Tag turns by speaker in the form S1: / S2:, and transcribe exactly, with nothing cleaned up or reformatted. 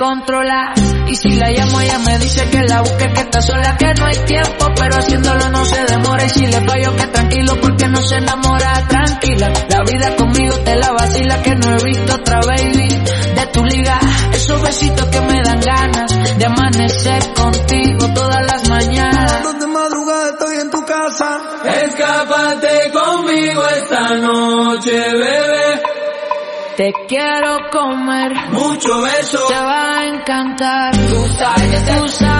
S1: controlar. Y si la llamo ella me dice que la busque, que está sola, que no hay tiempo, pero haciéndolo no se demora. Y si le fallo que tranquilo porque no se enamora. Tranquila, la vida conmigo te la vacila, que no he visto otra baby de tu liga. Esos besitos que me dan ganas de amanecer contigo todas las mañanas.
S2: De madrugada estoy en tu casa.
S3: Escápate conmigo esta noche, bebé.
S1: Te quiero comer,
S3: mucho beso,
S1: te va a encantar.
S3: Tú sabes,
S1: tú sabes.